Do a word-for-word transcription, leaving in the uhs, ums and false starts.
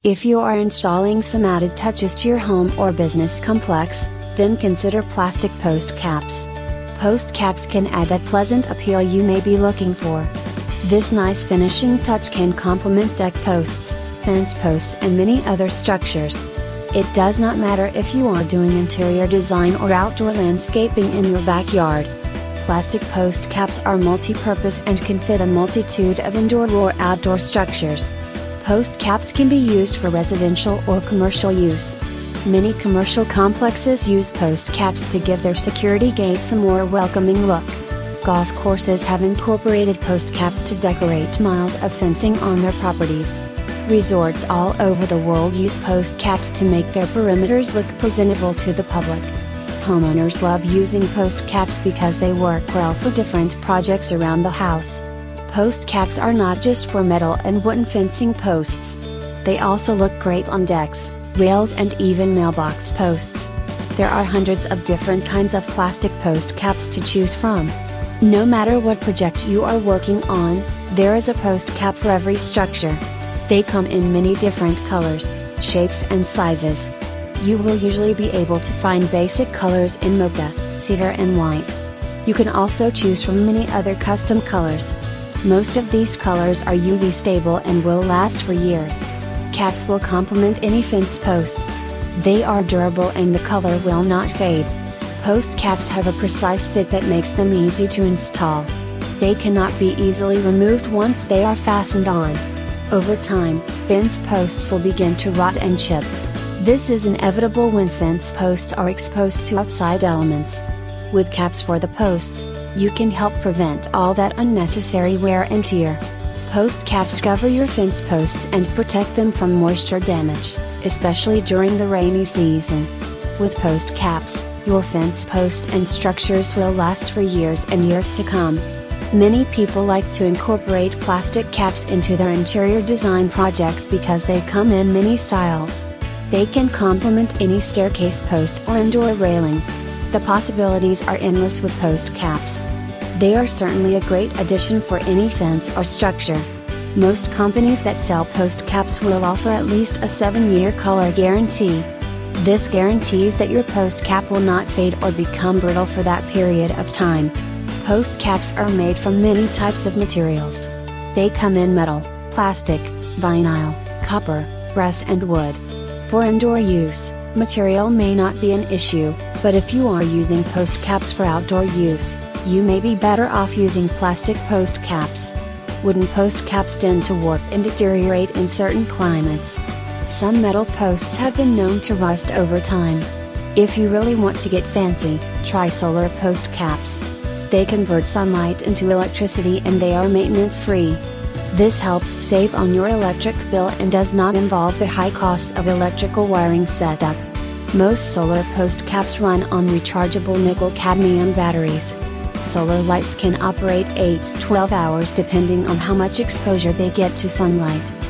If you are installing some added touches to your home or business complex, then consider plastic post caps. Post caps can add that pleasant appeal you may be looking for. This nice finishing touch can complement deck posts, fence posts and many other structures. It does not matter if you are doing interior design or outdoor landscaping in your backyard. Plastic post caps are multi-purpose and can fit a multitude of indoor or outdoor structures. Post caps can be used for residential or commercial use. Many commercial complexes use post caps to give their security gates a more welcoming look. Golf courses have incorporated post caps to decorate miles of fencing on their properties. Resorts all over the world use post caps to make their perimeters look presentable to the public. Homeowners love using post caps because they work well for different projects around the house. Post caps are not just for metal and wooden fencing posts. They also look great on decks, rails and even mailbox posts. There are hundreds of different kinds of plastic post caps to choose from. No matter what project you are working on, there is a post cap for every structure. They come in many different colors, shapes and sizes. You will usually be able to find basic colors in mocha, cedar and white. You can also choose from many other custom colors. Most of these colors are U V stable and will last for years. Caps will complement any fence post. They are durable and the color will not fade. Post caps have a precise fit that makes them easy to install. They cannot be easily removed once they are fastened on. Over time, fence posts will begin to rot and chip. This is inevitable when fence posts are exposed to outside elements. With caps for the posts, you can help prevent all that unnecessary wear and tear. Post caps cover your fence posts and protect them from moisture damage, especially during the rainy season. With post caps, your fence posts and structures will last for years and years to come. Many people like to incorporate plastic caps into their interior design projects because they come in many styles. They can complement any staircase post or indoor railing. The possibilities are endless with post caps. They are certainly a great addition for any fence or structure. Most companies that sell post caps will offer at least a seven year color guarantee. This guarantees that your post cap will not fade or become brittle for that period of time. Post caps are made from many types of materials. They come in metal, plastic, vinyl, copper, brass and wood. For indoor use, material may not be an issue, but if you are using post caps for outdoor use, you may be better off using plastic post caps. Wooden post caps tend to warp and deteriorate in certain climates. Some metal posts have been known to rust over time. If you really want to get fancy, try solar post caps. They convert sunlight into electricity and they are maintenance free. This helps save on your electric bill and does not involve the high costs of electrical wiring setup. Most solar post caps run on rechargeable nickel-cadmium batteries. Solar lights can operate eight to twelve hours depending on how much exposure they get to sunlight.